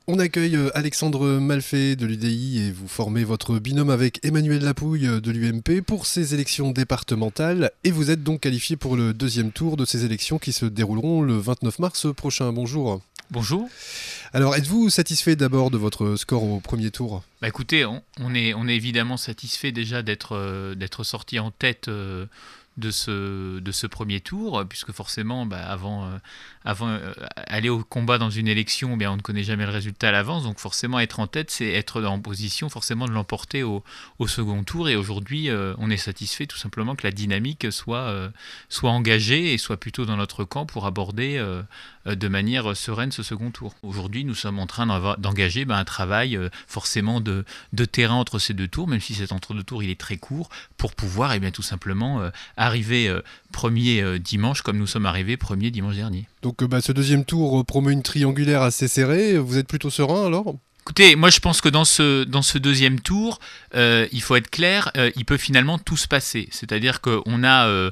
On accueille Alexandre Malfait de l'UDI et vous formez votre binôme avec Emmanuel Lapouille de l'UMP pour ces élections départementales et vous êtes donc qualifié pour le deuxième tour de ces élections qui se dérouleront le 29 mars prochain. Bonjour. Bonjour. Alors, êtes-vous satisfait d'abord de votre score au premier tour ? Écoutez, on est évidemment satisfait déjà d'être sorti en tête de ce premier tour, puisque forcément, avant aller au combat dans une élection, on ne connaît jamais le résultat à l'avance, donc forcément être en tête, c'est être en position forcément de l'emporter au second tour, et aujourd'hui, on est satisfait tout simplement que la dynamique soit engagée et soit plutôt dans notre camp pour aborder de manière sereine ce second tour. Aujourd'hui, nous sommes en train d'engager un travail forcément de terrain entre ces deux tours, même si cet entre-deux tours il est très court, pour pouvoir tout simplement arriver premier dimanche comme nous sommes arrivés premier dimanche dernier. Donc ce deuxième tour promet une triangulaire assez serrée, vous êtes plutôt serein alors ? Écoutez, moi je pense que dans ce deuxième tour, il faut être clair, il peut finalement tout se passer. C'est-à-dire qu'on a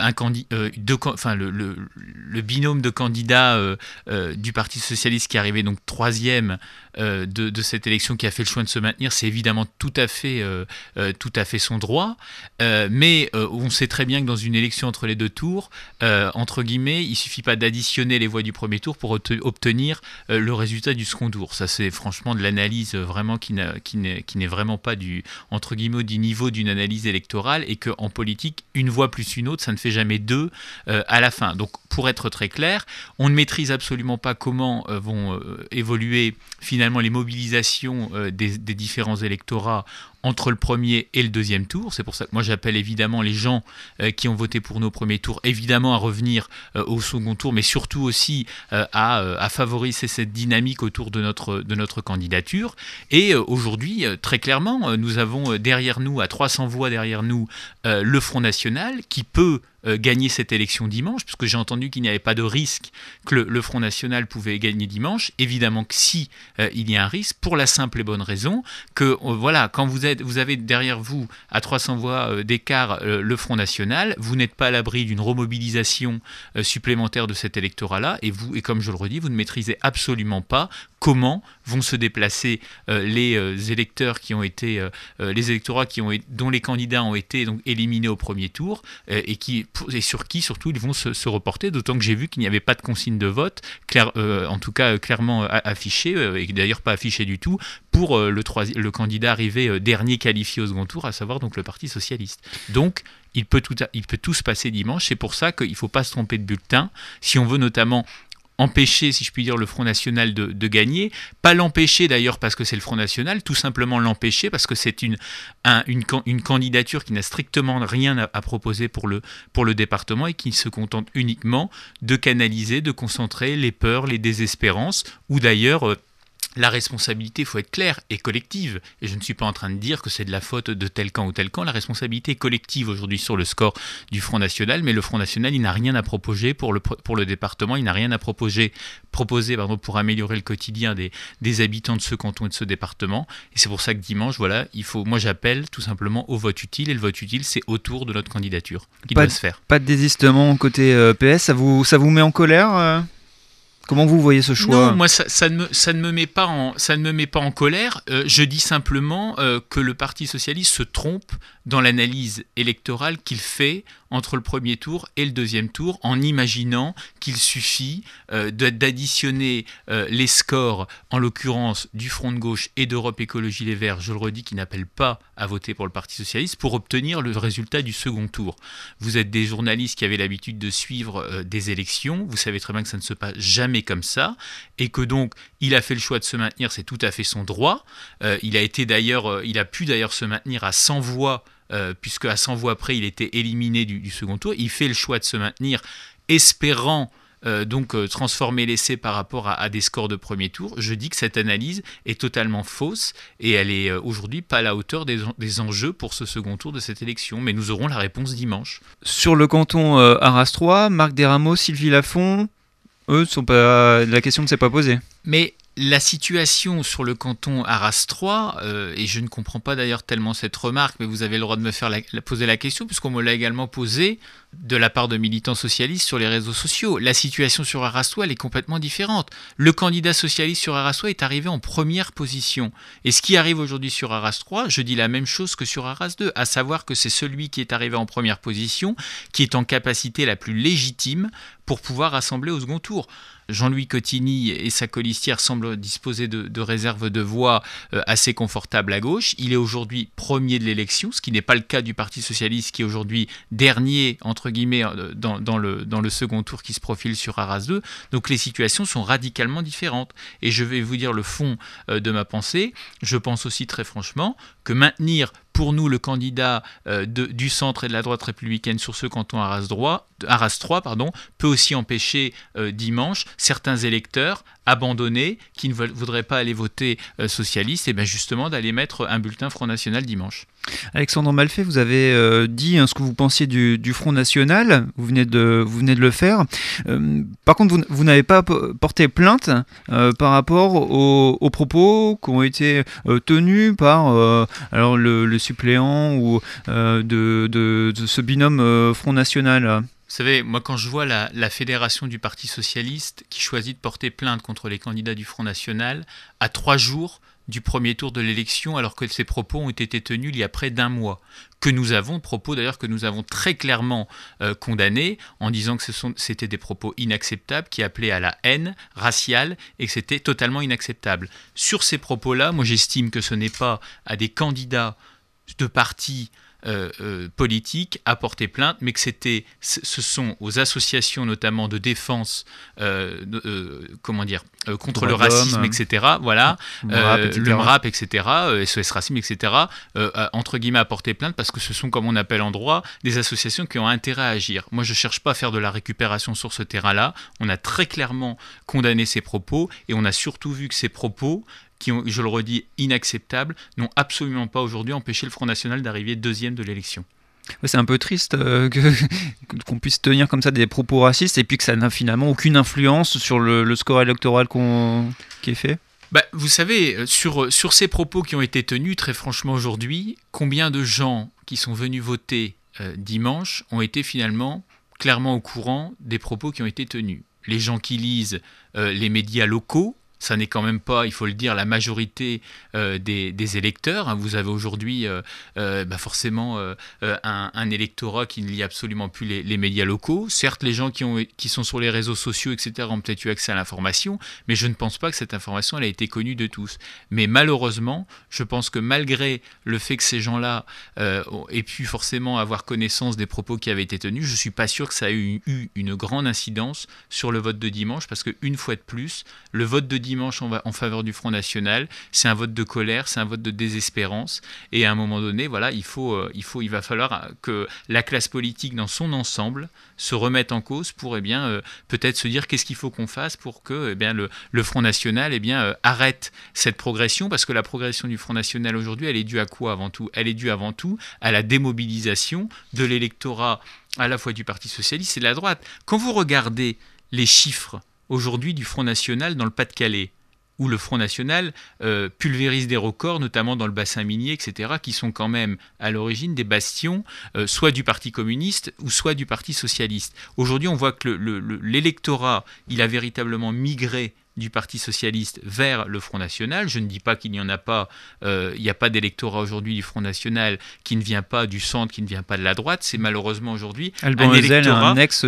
le binôme de candidats du Parti Socialiste qui est arrivé donc troisième de cette élection, qui a fait le choix de se maintenir. C'est évidemment tout à fait son droit. Mais on sait très bien que dans une élection entre les deux tours, entre guillemets, il ne suffit pas d'additionner les voix du premier tour pour obtenir le résultat du second tour. Ça, c'est franchement de l'analyse vraiment qui n'est vraiment pas du niveau d'une analyse électorale, et qu'en politique, une voix plus une autre, ça ne fait jamais deux à la fin. Donc, pour être très clair, on ne maîtrise absolument pas comment vont évoluer finalement les mobilisations des différents électorats entre le premier et le deuxième tour. C'est pour ça que moi j'appelle évidemment les gens qui ont voté pour nous au premier tour, évidemment à revenir au second tour, mais surtout aussi à favoriser cette dynamique autour de notre candidature. Et aujourd'hui, très clairement, nous avons derrière nous, à 300 voix derrière nous, le Front National qui peut gagner cette élection dimanche, puisque j'ai entendu qu'il n'y avait pas de risque que le Front National pouvait gagner dimanche. Évidemment que si, il y a un risque, pour la simple et bonne raison que quand vous avez derrière vous à 300 voix d'écart le Front National, vous n'êtes pas à l'abri d'une remobilisation supplémentaire de cet électorat-là, et comme je le redis, vous ne maîtrisez absolument pas comment vont se déplacer les électeurs les électorats dont les candidats ont été donc éliminés au premier tour, et sur qui surtout ils vont se reporter, d'autant que j'ai vu qu'il n'y avait pas de consigne de vote, en tout cas clairement affichée, et d'ailleurs pas affichée du tout, pour le candidat arrivé dernier qualifié au second tour, à savoir donc le Parti Socialiste. Donc il peut tout se passer dimanche. C'est pour ça qu'il ne faut pas se tromper de bulletin, si on veut notamment empêcher, si je puis dire, le Front National de gagner. Pas l'empêcher d'ailleurs parce que c'est le Front National, tout simplement l'empêcher parce que c'est une candidature qui n'a strictement rien à proposer pour le département, et qui se contente uniquement de canaliser, de concentrer les peurs, les désespérances, ou d'ailleurs la responsabilité, il faut être clair, est collective. Et je ne suis pas en train de dire que c'est de la faute de tel camp ou tel camp. La responsabilité est collective aujourd'hui sur le score du Front National. Mais le Front National, il n'a rien à proposer pour le département. Il n'a rien à proposer pour améliorer le quotidien des habitants de ce canton et de ce département. Et c'est pour ça que dimanche, moi j'appelle tout simplement au vote utile. Et le vote utile, c'est autour de notre candidature qui doit se faire. Pas de désistement côté PS. Ça vous met en colère Comment vous voyez ce choix ? Non, moi ça ne me met pas en colère. Je dis simplement que le Parti Socialiste se trompe dans l'analyse électorale qu'il fait entre le premier tour et le deuxième tour, en imaginant qu'il suffit d'additionner les scores, en l'occurrence du Front de gauche et d'Europe Écologie Les Verts, je le redis, qui n'appellent pas à voter pour le Parti Socialiste, pour obtenir le résultat du second tour. Vous êtes des journalistes qui avez l'habitude de suivre des élections, vous savez très bien que ça ne se passe jamais comme ça, et que donc il a fait le choix de se maintenir, c'est tout à fait son droit. Il a pu d'ailleurs se maintenir à 100 voix, puisque à 100 voix près, il était éliminé du second tour. Il fait le choix de se maintenir, espérant transformer l'essai par rapport à des scores de premier tour. Je dis que cette analyse est totalement fausse, et elle est aujourd'hui pas à la hauteur des enjeux pour ce second tour de cette élection. Mais nous aurons la réponse dimanche. Sur le canton Arras 3, Marc Desrameaux, Sylvie Lafont, la question ne s'est pas posée. Mais la situation sur le canton Arras 3, et je ne comprends pas d'ailleurs tellement cette remarque, mais vous avez le droit de me faire poser la question, puisqu'on me l'a également posée de la part de militants socialistes sur les réseaux sociaux. La situation sur Arras-III, elle est complètement différente. Le candidat socialiste sur Arras-III est arrivé en première position. Et ce qui arrive aujourd'hui sur Arras-III, je dis la même chose que sur Arras-II, à savoir que c'est celui qui est arrivé en première position qui est en capacité la plus légitime pour pouvoir rassembler au second tour. Jean-Louis Cottigny et sa colistière semblent disposer de réserves de voix assez confortables à gauche. Il est aujourd'hui premier de l'élection, ce qui n'est pas le cas du Parti socialiste qui est aujourd'hui dernier, entre guillemets, dans le second tour qui se profile sur Arras-II. Donc les situations sont radicalement différentes. Et je vais vous dire le fond de ma pensée. Je pense aussi très franchement que maintenir pour nous le candidat du centre et de la droite républicaine sur ce canton Arras-III peut aussi empêcher dimanche certains électeurs abandonnés qui ne voudraient pas aller voter socialiste et bien justement d'aller mettre un bulletin Front National dimanche. Alexandre Malfait, vous avez dit ce que vous pensiez du Front National, vous venez de le faire. Par contre, vous n'avez pas porté plainte par rapport aux propos qui ont été tenus par alors le suppléant ou de ce binôme Front National. Vous savez, moi quand je vois la fédération du Parti Socialiste qui choisit de porter plainte contre les candidats du Front National à 3 jours du premier tour de l'élection, alors que ces propos ont été tenus il y a près d'1 mois, propos d'ailleurs que nous avons très clairement condamnés en disant que c'était des propos inacceptables qui appelaient à la haine raciale et que c'était totalement inacceptable. Sur ces propos-là, moi j'estime que ce n'est pas à des candidats de partis politique à porter plainte, mais que ce sont aux associations notamment de défense contre le racisme, etc. Voilà, le MRAP, etc. SOS Racisme, etc. Entre guillemets à porter plainte parce que ce sont, comme on appelle en droit, des associations qui ont intérêt à agir. Moi, je cherche pas à faire de la récupération sur ce terrain-là. On a très clairement condamné ces propos et on a surtout vu que ces propos qui ont, je le redis, inacceptables, n'ont absolument pas aujourd'hui empêché le Front National d'arriver deuxième de l'élection. Ouais, c'est un peu triste qu'on puisse tenir comme ça des propos racistes et puis que ça n'a finalement aucune influence sur le score électoral qui est fait. Vous savez, sur ces propos qui ont été tenus, très franchement aujourd'hui, combien de gens qui sont venus voter dimanche ont été finalement clairement au courant des propos qui ont été tenus? Les gens qui lisent les médias locaux, ça n'est quand même pas, il faut le dire, la majorité des électeurs. Vous avez aujourd'hui forcément un électorat qui ne lit absolument plus les médias locaux. Certes, les gens qui sont sur les réseaux sociaux, etc., ont peut-être eu accès à l'information, mais je ne pense pas que cette information elle a été connue de tous. Mais malheureusement, je pense que malgré le fait que ces gens-là aient pu forcément avoir connaissance des propos qui avaient été tenus, je ne suis pas sûr que ça ait eu une grande incidence sur le vote de dimanche, parce qu'une fois de plus, le vote de dimanche en faveur du Front National, c'est un vote de colère, c'est un vote de désespérance, et à un moment donné, voilà, il va falloir que la classe politique dans son ensemble se remette en cause pour peut-être se dire qu'est-ce qu'il faut qu'on fasse pour que le Front National arrête cette progression, parce que la progression du Front National aujourd'hui, elle est due à quoi avant tout? Elle est due avant tout à la démobilisation de l'électorat à la fois du Parti Socialiste et de la droite. Quand vous regardez les chiffres aujourd'hui du Front National dans le Pas-de-Calais, où le Front National pulvérise des records, notamment dans le bassin minier, etc., qui sont quand même à l'origine des bastions, soit du Parti communiste ou soit du Parti socialiste. Aujourd'hui, on voit que l'électorat, il a véritablement migré du Parti socialiste vers le Front National. Je ne dis pas qu'il n'y en a pas, il n'y a pas d'électorat aujourd'hui du Front National qui ne vient pas du centre, qui ne vient pas de la droite. C'est malheureusement aujourd'hui Alban un électorat... un ex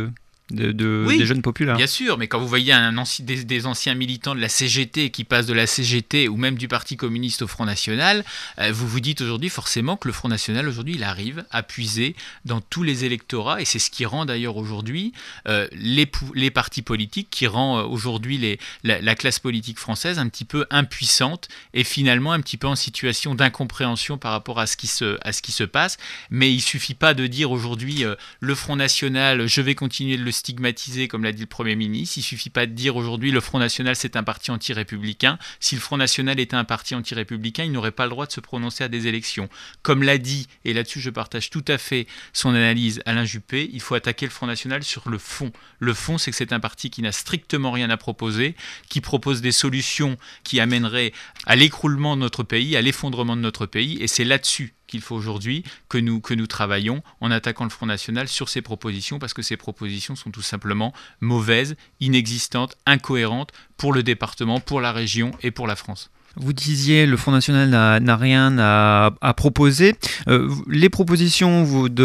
des jeunes populaires. Bien sûr, mais quand vous voyez des anciens militants de la CGT qui passent de la CGT ou même du Parti communiste au Front National, vous vous dites aujourd'hui forcément que le Front National aujourd'hui il arrive à puiser dans tous les électorats, et c'est ce qui rend d'ailleurs aujourd'hui les partis politiques, qui rend aujourd'hui la classe politique française un petit peu impuissante et finalement un petit peu en situation d'incompréhension par rapport à ce qui se passe. Mais il suffit pas de dire aujourd'hui le Front National, je vais continuer de le stigmatiser, comme l'a dit le Premier ministre. Il ne suffit pas de dire aujourd'hui le Front National c'est un parti anti-républicain. Si le Front National était un parti anti-républicain, il n'aurait pas le droit de se prononcer à des élections. Comme l'a dit, et là-dessus je partage tout à fait son analyse, Alain Juppé, il faut attaquer le Front National sur le fond. Le fond, c'est que c'est un parti qui n'a strictement rien à proposer, qui propose des solutions qui amèneraient à l'écroulement de notre pays, à l'effondrement de notre pays, et c'est là-dessus qu'il faut aujourd'hui que nous travaillions en attaquant le Front National sur ces propositions, parce que ces propositions sont tout simplement mauvaises, inexistantes, incohérentes pour le département, pour la région et pour la France. Vous disiez le Front National n'a rien à proposer. Les propositions de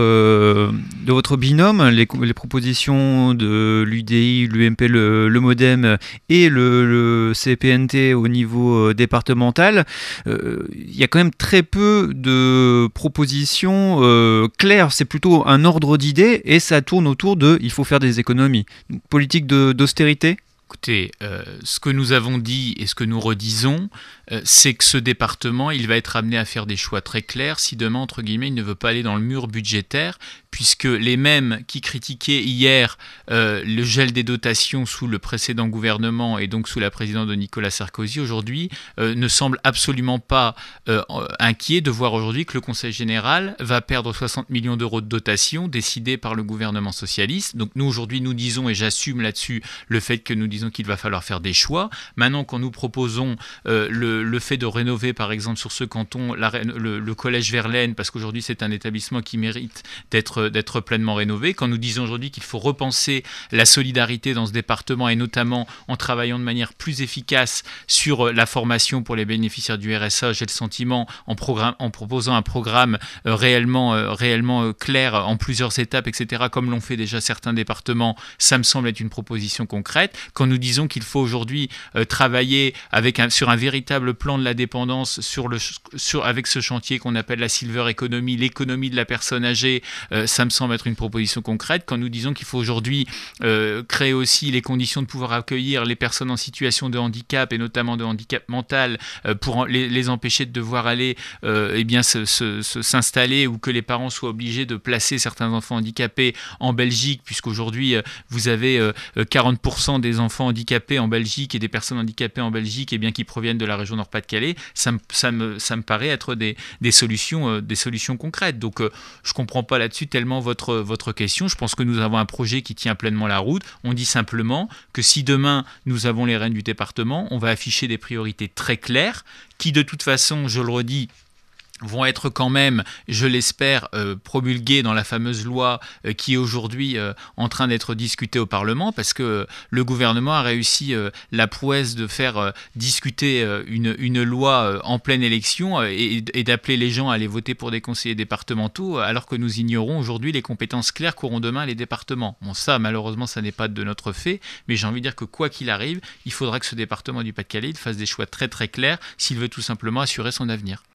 votre binôme, les propositions de l'UDI, l'UMP, le MODEM et le CPNT au niveau départemental, il y a quand même très peu de propositions claires. C'est plutôt un ordre d'idées et ça tourne autour de « il faut faire des économies ». Politique d'austérité ? Écoutez, ce que nous avons dit et ce que nous redisons, c'est que ce département, il va être amené à faire des choix très clairs si demain, entre guillemets, il ne veut pas aller dans le mur budgétaire, puisque les mêmes qui critiquaient hier le gel des dotations sous le précédent gouvernement et donc sous la présidence de Nicolas Sarkozy, aujourd'hui, ne semblent absolument pas inquiets de voir aujourd'hui que le Conseil général va perdre 60 millions d'euros de dotations décidées par le gouvernement socialiste. Donc nous, aujourd'hui, nous disons, et j'assume là-dessus le fait que nous disons qu'il va falloir faire des choix. Maintenant, quand nous proposons le fait de rénover, par exemple, sur ce canton, le collège Verlaine, parce qu'aujourd'hui, c'est un établissement qui mérite d'être pleinement rénové, quand nous disons aujourd'hui qu'il faut repenser la solidarité dans ce département, et notamment en travaillant de manière plus efficace sur la formation pour les bénéficiaires du RSA, j'ai le sentiment, en proposant un programme réellement clair, en plusieurs étapes, etc., comme l'ont fait déjà certains départements, ça me semble être une proposition concrète. Quand nous disons qu'il faut aujourd'hui travailler sur un véritable plan de la dépendance, avec ce chantier qu'on appelle la Silver Economy, l'économie de la personne âgée, ça me semble être une proposition concrète. Quand nous disons qu'il faut aujourd'hui créer aussi les conditions de pouvoir accueillir les personnes en situation de handicap, et notamment de handicap mental, pour les empêcher de devoir aller s'installer, ou que les parents soient obligés de placer certains enfants handicapés en Belgique, puisqu'aujourd'hui vous avez 40% des enfants handicapés en Belgique et des personnes handicapées en Belgique qui proviennent de la région Nord-Pas-de-Calais, ça me paraît être des solutions concrètes. Donc je ne comprends pas là-dessus tellement votre question. Je pense que nous avons un projet qui tient pleinement la route. On dit simplement que si demain nous avons les rênes du département, on va afficher des priorités très claires qui, de toute façon, je le redis, vont être quand même, je l'espère, promulgués dans la fameuse loi qui est aujourd'hui en train d'être discutée au Parlement, parce que le gouvernement a réussi la prouesse de faire discuter une loi en pleine élection et d'appeler les gens à aller voter pour des conseillers départementaux, alors que nous ignorons aujourd'hui les compétences claires qu'auront demain les départements. Bon, ça, malheureusement, ça n'est pas de notre fait, mais j'ai envie de dire que quoi qu'il arrive, il faudra que ce département du Pas-de-Calais fasse des choix très très clairs s'il veut tout simplement assurer son avenir.